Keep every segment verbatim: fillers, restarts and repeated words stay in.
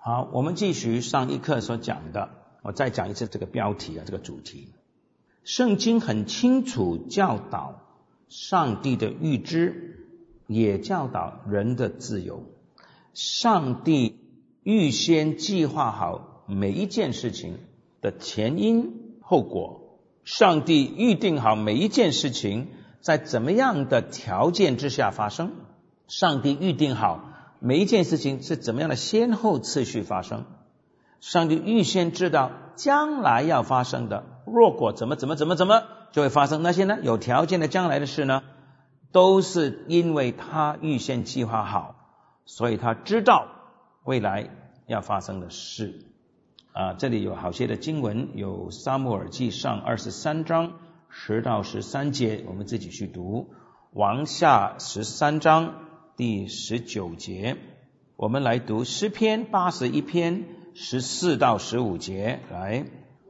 好，我们继续上一课所讲的，我再讲一次这个标题啊，这个主题。圣经很清楚教导上帝的预知，也教导人的自由。上帝预先计划好每一件事情的前因后果，上帝预定好每一件事情在怎么样的条件之下发生，上帝预定好每一件事情是怎么样的先后次序发生，上帝预先知道将来要发生的，若果怎么怎么怎么怎么就会发生。那些呢有条件的将来的事呢，都是因为他预先计划好，所以他知道未来要发生的事啊。这里有好些的经文，有撒母耳记上二十三章十到十三节，我们自己去读。王下十三章第十九节，我们来读诗篇八十一篇十四到十五节。来，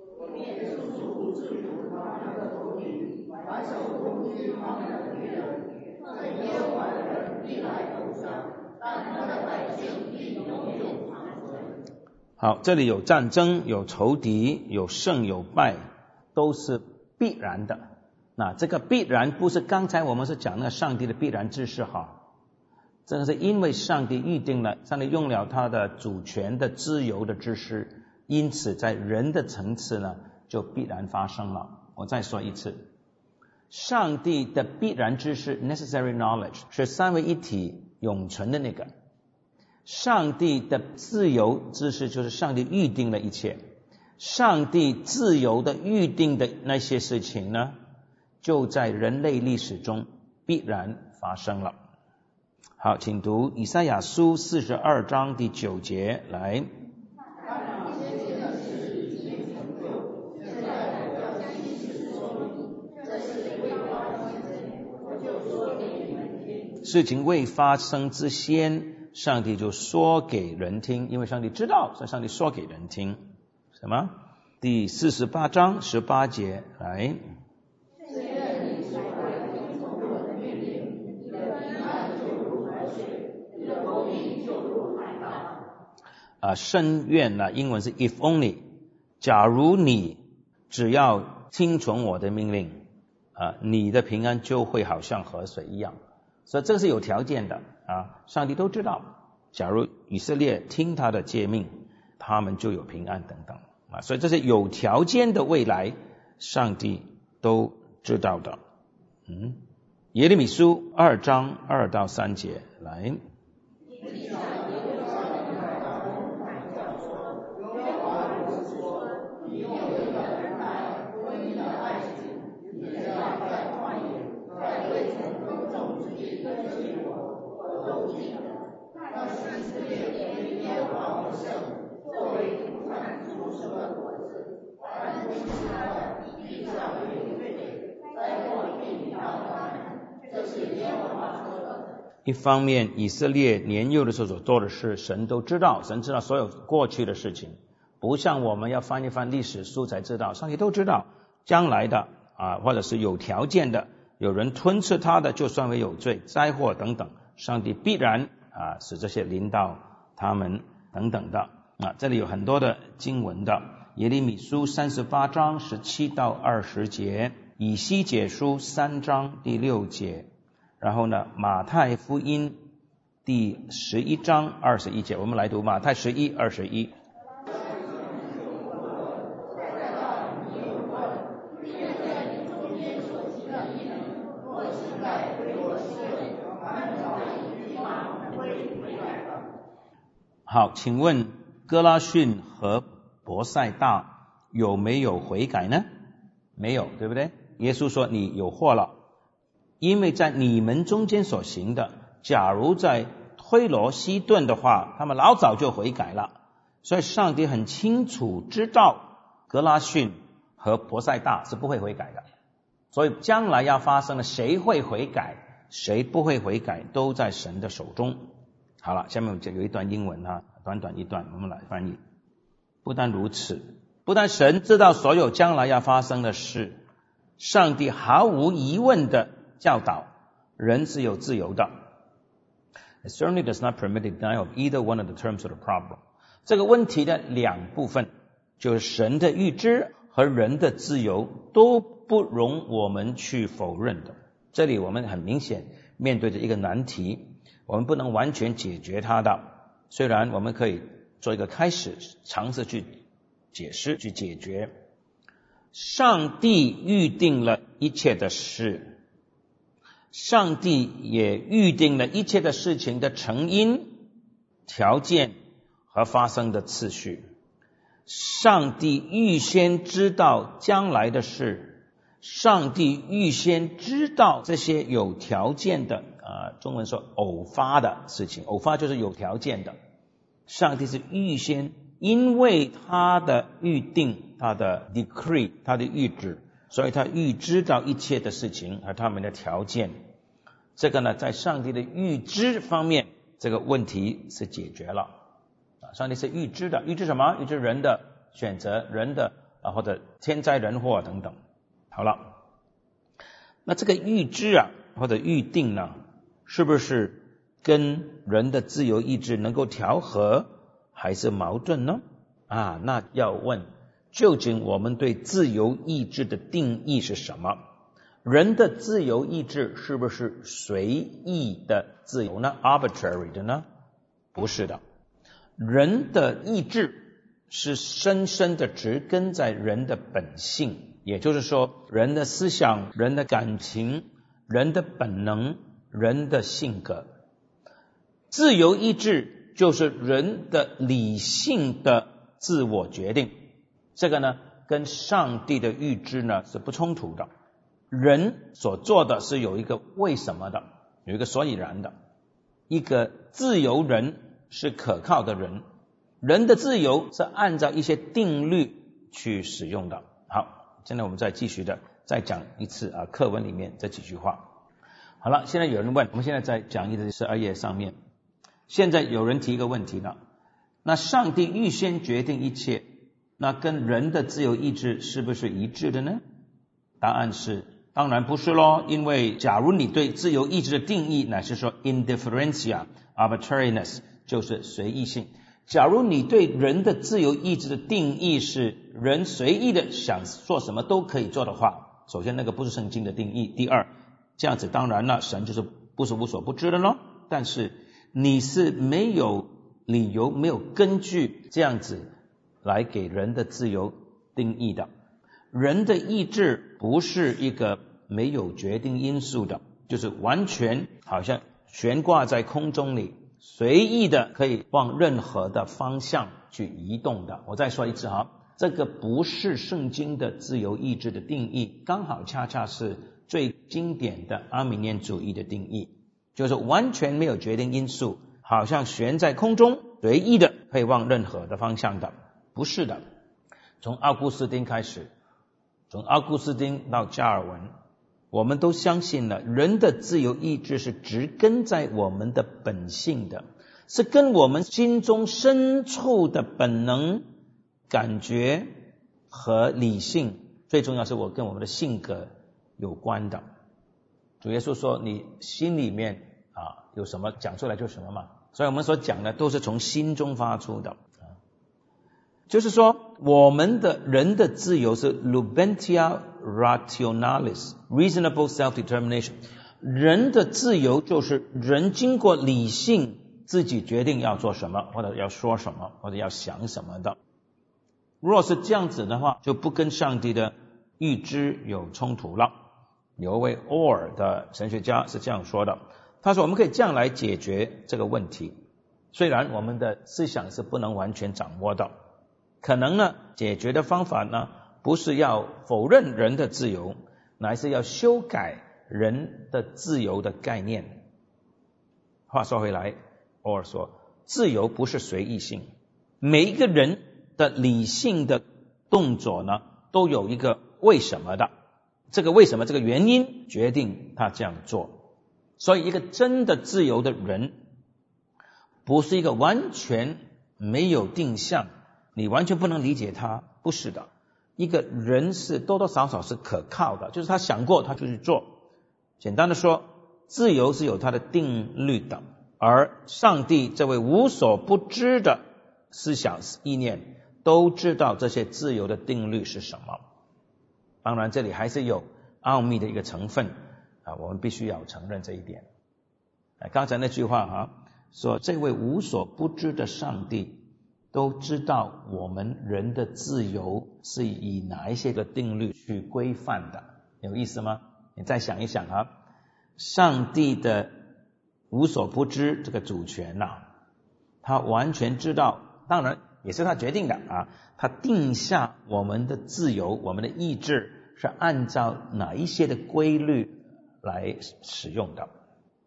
好，这里有战争，有仇敌，有胜有败，都是必然的。那这个必然不是刚才我们是讲那上帝的必然之事哈，这个是因为上帝预定了，上帝用了他的主权的自由的知识，因此在人的层次呢就必然发生了。我再说一次，上帝的必然知识 necessary knowledge 是三位一体永存的那个，上帝的自由知识就是上帝预定了一切，上帝自由的预定的那些事情呢，就在人类历史中必然发生了。好，请读以赛亚书四十二章第九节。来，事情未发生之先，上帝就说给人听，因为上帝知道，所以上帝说给人听。什么？第四十八章十八节。来，啊，深愿呢，英文是 if only， 假如你只要听从我的命令啊，你的平安就会好像河水一样。所以这个是有条件的啊，上帝都知道，假如以色列听他的诫命，他们就有平安等等啊，所以这是有条件的未来，上帝都知道的。嗯，耶利米书二章二到三节。来，一方面以色列年幼的时候所做的事神都知道，神知道所有过去的事情，不像我们要翻一翻历史书才知道，上帝都知道将来的啊，或者是有条件的，有人吞吃他的就算为有罪，灾祸等等，上帝必然啊使这些临到他们等等的啊。这里有很多的经文的，耶利米书三十八章十七到二十节，以西结书三章第六节，然后呢，马太福音第十一章二十一节，我们来读马太十一二十一。好，请问哥拉汛和伯赛大有没有悔改呢？没有，对不对？耶稣说你有祸了，因为在你们中间所行的，假如在推罗西顿的话，他们老早就悔改了。所以上帝很清楚知道哥拉汛和伯赛大是不会悔改的，所以将来要发生的谁会悔改谁不会悔改都在神的手中。好了，下面我们有一段英文哈，短短一段，我们来翻译。不但如此，不但神知道所有将来要发生的事，上帝毫无疑问的教导人是有自由的。It certainly does not permit the denial of either one of the terms of the problem. 这个问题的两部分，就是神的预知和人的自由都不容我们去否认的。这里我们很明显面对着一个难题，我们不能完全解决它的，虽然我们可以做一个开始，尝试去解释去解决。上帝预定了一切的事，上帝也预定了一切的事情的成因、条件和发生的次序。上帝预先知道将来的事，上帝预先知道这些有条件的啊，中文说偶发的事情，偶发就是有条件的。上帝是预先，因为他的预定，他的 decree， 他的预旨，所以他预知到一切的事情和他们的条件。这个呢，在上帝的预知方面，这个问题是解决了。上帝是预知的，预知什么？预知人的选择，人的啊或者天灾人祸等等。好了，那这个预知啊或者预定呢，是不是跟人的自由意志能够调和，还是矛盾呢？啊，那要问，究竟我们对自由意志的定义是什么？人的自由意志是不是随意的自由呢？ arbitrary 的呢？不是的。人的意志是深深的植根在人的本性，也就是说，人的思想、人的感情、人的本能、人的性格。自由意志就是人的理性的自我决定，这个呢，跟上帝的预知呢是不冲突的。人所做的是有一个为什么的，有一个所以然的。一个自由人是可靠的人，人的自由是按照一些定律去使用的。好，现在我们再继续的再讲一次啊，课文里面这几句话。好了，现在有人问，我们现在在讲义的十二页上面，现在有人提一个问题了，那上帝预先决定一切，那跟人的自由意志是不是一致的呢？答案是当然不是咯，因为假如你对自由意志的定义乃是说 indifferentia arbitrariness 就是随意性，假如你对人的自由意志的定义是人随意的想做什么都可以做的话，首先那个不是圣经的定义，第二这样子当然了，神就是不是无所不知的咯，但是你是没有理由没有根据这样子来给人的自由定义的。人的意志不是一个没有决定因素的，就是完全好像悬挂在空中里，随意的可以往任何的方向去移动的。我再说一次哈，这个不是圣经的自由意志的定义，刚好恰恰是最经典的阿米念主义的定义，就是完全没有决定因素，好像悬在空中，随意的可以往任何的方向的。不是的，从奥古斯丁开始，从奥古斯丁到加尔文，我们都相信了人的自由意志是植根在我们的本性的，是跟我们心中深处的本能、感觉和理性，最重要是我跟我们的性格有关的。主耶稣说你心里面啊有什么讲出来就什么嘛，所以我们所讲的都是从心中发出的。就是说我们的人的自由是 lubentia rationalis reasonable self-determination， 人的自由就是人经过理性自己决定要做什么或者要说什么或者要想什么的。若是这样子的话，就不跟上帝的预知有冲突了。有一位 Orr 的神学家是这样说的，他说我们可以这样来解决这个问题，虽然我们的思想是不能完全掌握到，可能呢解决的方法呢不是要否认人的自由，乃是要修改人的自由的概念。话说回来，偶尔说自由不是随意性，每一个人的理性的动作呢都有一个为什么的，这个为什么这个原因决定他这样做。所以一个真的自由的人不是一个完全没有定向，你完全不能理解他，不是的。一个人是多多少少是可靠的，就是他想过他就去做。简单的说，自由是有它的定律的，而上帝这位无所不知的思想意念都知道这些自由的定律是什么。当然这里还是有奥秘的一个成分啊，我们必须要承认这一点。刚才那句话啊，说这位无所不知的上帝都知道我们人的自由是以哪一些个定律去规范的，有意思吗？你再想一想啊，上帝的无所不知这个主权啊，他完全知道，当然也是他决定的啊，他定下我们的自由，我们的意志是按照哪一些的规律来使用的。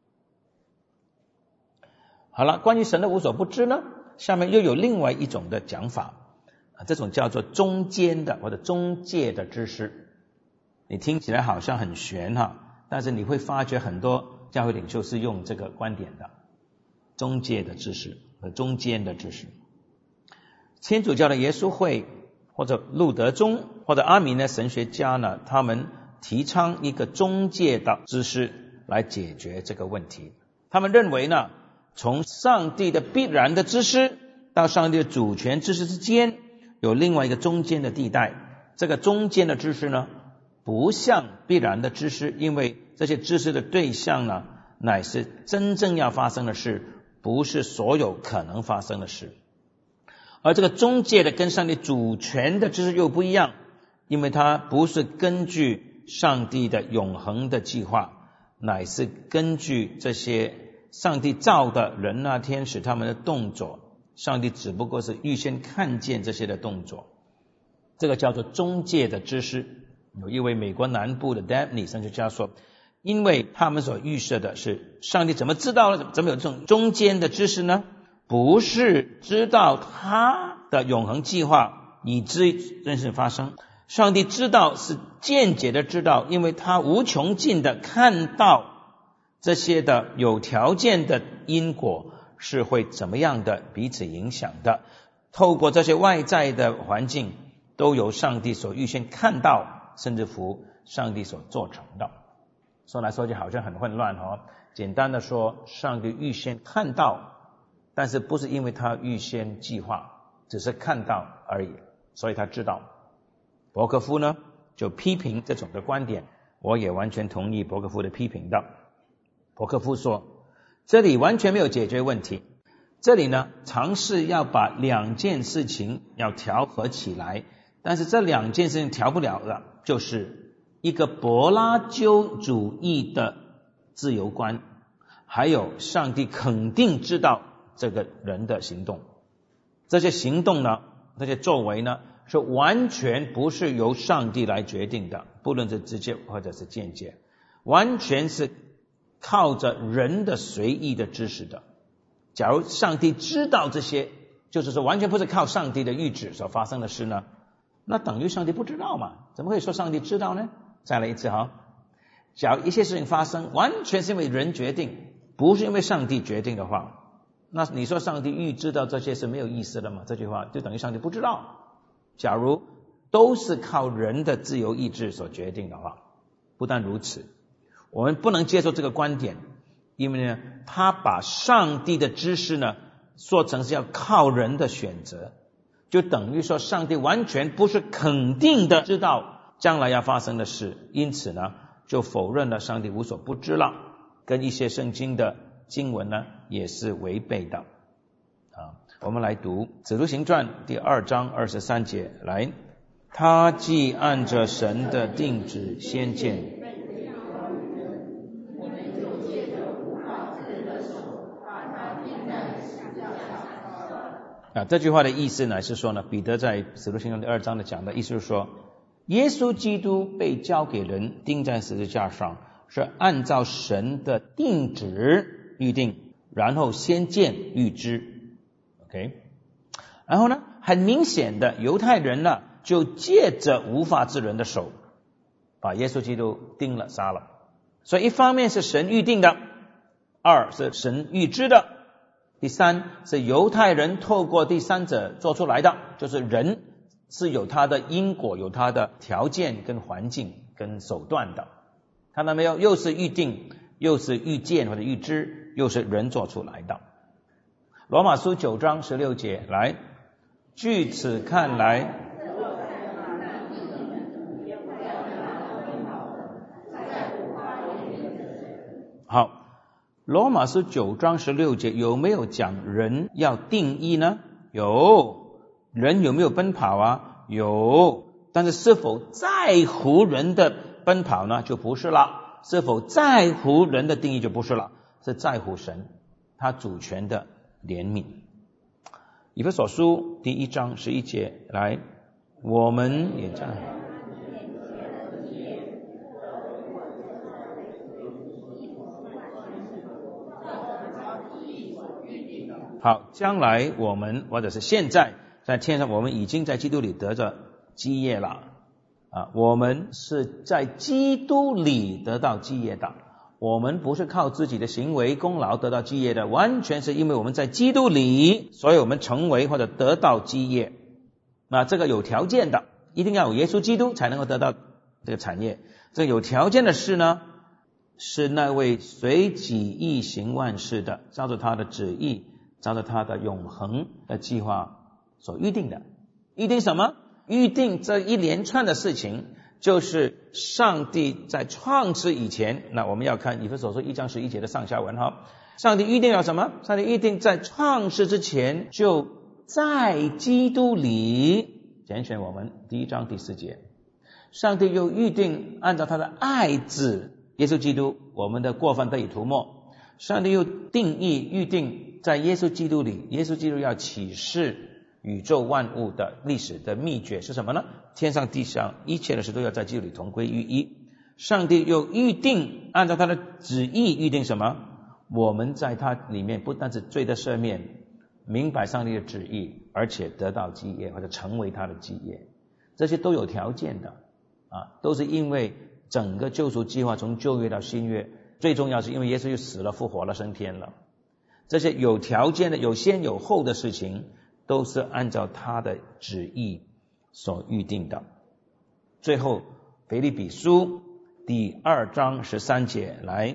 好了，关于神的无所不知呢，下面又有另外一种的讲法，这种叫做中间的或者中介的知识。你听起来好像很玄哈，但是你会发觉很多教会领袖是用这个观点的，中介的知识和中间的知识。天主教的耶稣会或者路德宗或者阿明的神学家呢，他们提倡一个中介的知识来解决这个问题。他们认为呢，从上帝的必然的知识到上帝的主权知识之间有另外一个中间的地带。这个中间的知识呢，不像必然的知识，因为这些知识的对象呢，乃是真正要发生的事，不是所有可能发生的事。而这个中介的跟上帝主权的知识又不一样，因为它不是根据上帝的永恒的计划，乃是根据这些上帝造的人啊天使他们的动作，上帝只不过是预先看见这些的动作，这个叫做中介的知识。有一位美国南部的 Dabney 神学家说，因为他们所预设的是上帝怎么知道了，怎么有这种中间的知识呢？不是知道他的永恒计划以至真实发生，上帝知道是间接的知道，因为他无穷尽的看到这些的有条件的因果是会怎么样的彼此影响的，透过这些外在的环境都由上帝所预先看到，甚至乎上帝所做成的。说来说去好像很混乱哦。简单的说，上帝预先看到，但是不是因为他预先计划，只是看到而已，所以他知道。伯克夫呢就批评这种的观点，我也完全同意伯克夫的批评的。伯克夫说，这里完全没有解决问题，这里呢尝试要把两件事情要调和起来，但是这两件事情调不了的，就是一个柏拉修主义的自由观，还有上帝肯定知道这个人的行动。这些行动呢，这些作为呢，是完全不是由上帝来决定的，不论是直接或者是间接，完全是靠着人的随意的知识的。假如上帝知道这些，就是说完全不是靠上帝的预旨所发生的事呢，那等于上帝不知道嘛？怎么可以说上帝知道呢？再来一次哈，假如一些事情发生完全是因为人决定，不是因为上帝决定的话，那你说上帝预知到这些是没有意思的嘛？这句话就等于上帝不知道。假如都是靠人的自由意志所决定的话，不但如此，我们不能接受这个观点，因为呢，他把上帝的知识呢说成是要靠人的选择，就等于说上帝完全不是肯定的知道将来要发生的事，因此呢就否认了上帝无所不知了，跟一些圣经的经文呢也是违背的啊。我们来读《使徒行传》第二章二十三节，来，他既按着神的定旨先见，啊，这句话的意思呢是说呢，彼得在《使徒行传》第二章的讲的意思是说，耶稣基督被交给人钉在十字架上，是按照神的定旨预定，然后先见预知。OK， 然后呢，很明显的犹太人呢就借着无法之人的手把耶稣基督钉了杀了。所以一方面是神预定的，二是神预知的，第三是犹太人透过第三者做出来的，就是人是有他的因果，有他的条件跟环境跟手段的。看到没有？又是预定，又是预见或者预知，又是人做出来的。罗马书九章十六节，来， 据此看来，好，罗马书九章十六节有没有讲人要定义呢？有。人有没有奔跑啊？有。但是是否在乎人的奔跑呢？就不是了。是否在乎人的定义就不是了，是在乎神他主权的怜悯。以弗所书第一章十一节，来，我们也在好，将来我们或者是现在在天上，我们已经在基督里得着基业了啊！我们是在基督里得到基业的，我们不是靠自己的行为功劳得到基业的，完全是因为我们在基督里，所以我们成为或者得到基业。那这个有条件的，一定要有耶稣基督才能够得到这个产业。这个有条件的事呢，是那位随己意行万事的，照着他的旨意，照着他的永恒的计划所预定的。预定什么？预定这一连串的事情，就是上帝在创世以前，那我们要看以弗所书一章十一节的上下文哈。上帝预定了什么？上帝预定在创世之前，就在基督里拣选我们，第一章第四节。上帝又预定按照他的爱子耶稣基督，我们的过犯得以涂抹。上帝又定义预定在耶稣基督里，耶稣基督要启示宇宙万物的历史的秘诀是什么呢？天上地上一切的事都要在基督里同归于一。上帝又预定按照他的旨意预定什么？我们在他里面不单是罪的赦免，明白上帝的旨意，而且得到基业或者成为他的基业，这些都有条件的啊，都是因为整个救赎计划从旧约到新约，最重要是因为耶稣又死了复活了升天了。这些有条件的有先有后的事情，都是按照他的旨意所预定的。最后腓立比书第二章十三节，来，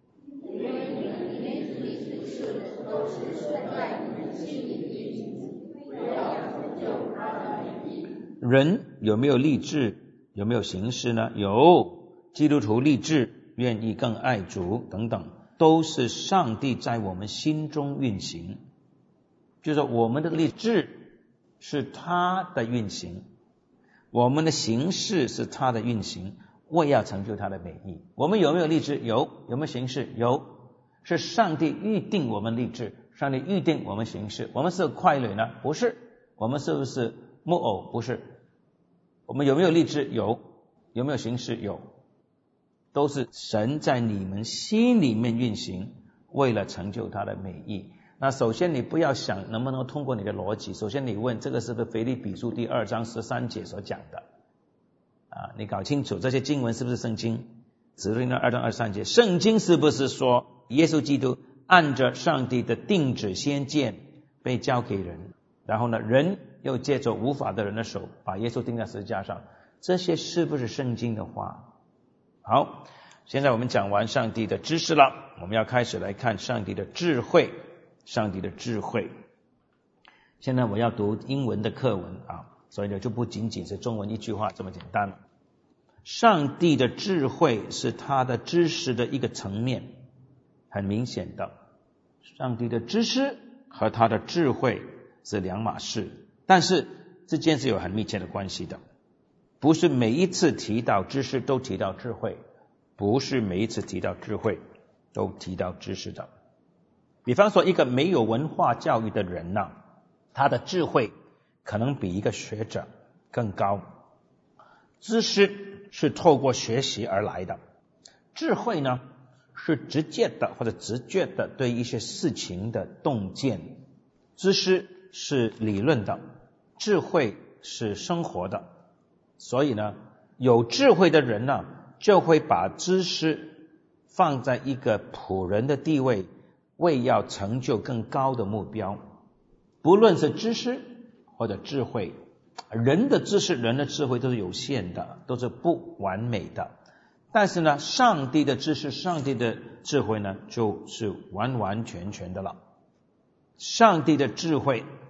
人有没有立志？有没有行事呢？有。基督徒立志，愿意更爱主等等，都是上帝在我们心中运行。就是我们的立志是他的运行，我们的行事是他的运行，为要成就他的美意。我们有没有立志？有。有没有行事？有。是上帝预定我们立志，上帝预定我们行事。我们是傀儡呢？不是。我们是不是木偶？不是。我们有没有立志？有。有没有行事？有。都是神在你们心里面运行，为了成就他的美意。那首先你不要想能不能通过你的逻辑，首先你问这个是不是腓立比书第二章十三节所讲的啊？你搞清楚这些经文是不是圣经。指令的二章二十三节，圣经是不是说耶稣基督按着上帝的定旨先见被交给人，然后呢人又借着无法的人的手把耶稣钉在十字架上？这些是不是圣经的话？好，现在我们讲完上帝的知识了，我们要开始来看上帝的智慧。上帝的智慧，现在我要读英文的课文啊，所以呢就不仅仅是中文一句话这么简单了。上帝的智慧是他的知识的一个层面，很明显的，上帝的知识和他的智慧是两码事，但是之间是有很密切的关系的。不是每一次提到知识都提到智慧，不是每一次提到智慧都提到知识的。比方说一个没有文化教育的人呢、啊，他的智慧可能比一个学者更高。知识是透过学习而来的，智慧呢是直接的或者直觉的对一些事情的洞见。知识是理论的，智慧是生活的。所以呢，有智慧的人呢，就会把知识放在一个仆人的地位，为要成就更高的目标。不论是知识或者智慧，人的知识人的智慧都是有限的，都是不完美的。但是呢，上帝的知识上帝的智慧呢，就是完完全全的了。上帝的智慧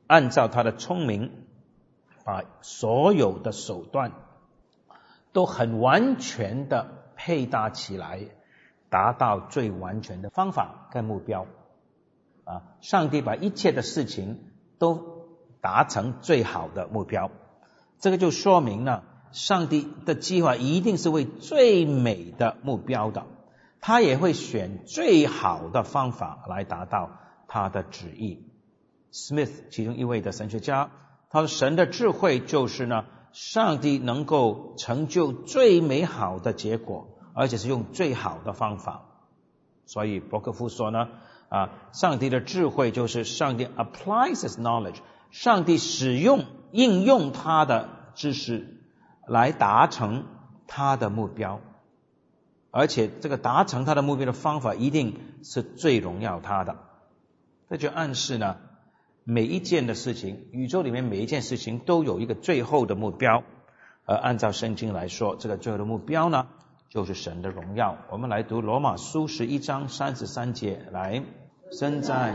按照他的聪明，把所有的手段都很完全的配搭起来，达到最完全的方法跟目标。啊，上帝把一切的事情都达成最好的目标，这个就说明了上帝的计划一定是为最美的目标的，他也会选最好的方法来达到他的旨意。Smith 其中一位的神学家，他说神的智慧就是呢，上帝能够成就最美好的结果，而且是用最好的方法。所以伯克夫说呢，啊，上帝的智慧就是上帝 applies his knowledge， 上帝使用应用他的知识来达成他的目标，而且这个达成他的目标的方法一定是最荣耀他的。这就暗示呢，每一件的事情，宇宙里面每一件事情都有一个最后的目标，而按照圣经来说，这个最后的目标呢，就是神的荣耀。我们来读罗马书十一章三十三节，来，身在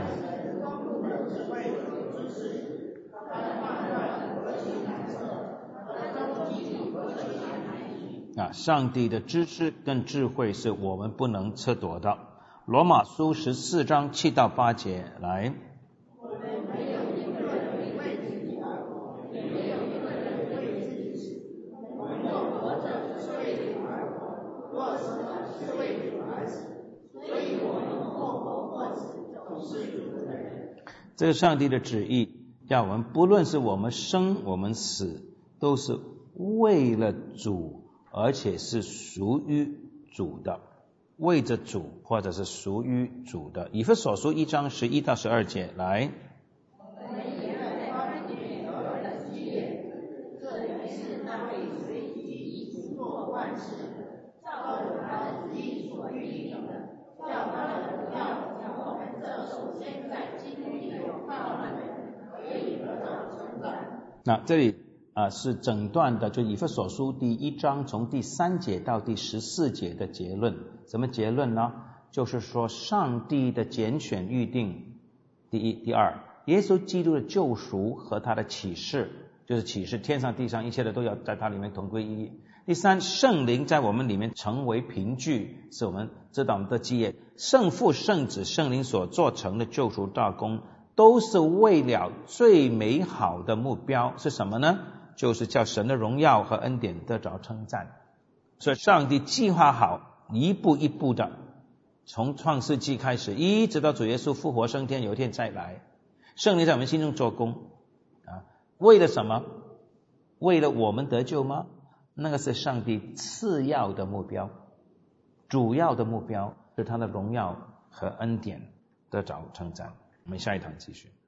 啊，上帝的知识跟智慧是我们不能测度的。罗马书十四章七到八节，来， 我们没有一个人为自己而活，也没有一个人为自己死。我们若活着是为主而活，若死了是为主而死。所以我们或活或死，总是主的人。 这个上帝的旨意，要我们不论是我们生我们死，都是为了主，而且是属于主的，为着主或者是属于主的。以弗所书一章十一到十二节，来， 我们也在他里面得了基业，这原是那位随己以主做万事，照着他的旨意所预定的，叫他的荣耀将我们这首先在基督里有盼望的人可以得到称赞。 那这里啊，是整段的，就以弗所书第一章从第三节到第十四节的结论。什么结论呢？就是说上帝的拣选预定，第一。第二，耶稣基督的救赎和他的启示，就是启示天上地上一切的都要在他里面同归于一。第三，圣灵在我们里面成为凭据，是我们知道我们的基业。圣父圣子圣灵所做成的救赎大功，都是为了最美好的目标，是什么呢？就是叫神的荣耀和恩典得着称赞。所以上帝计划好一步一步的，从创世纪开始，一直到主耶稣复活升天，有一天再来，圣灵在我们心中做工啊，为了什么？为了我们得救吗？那个是上帝次要的目标，主要的目标是他的荣耀和恩典得着称赞。我们下一堂继续。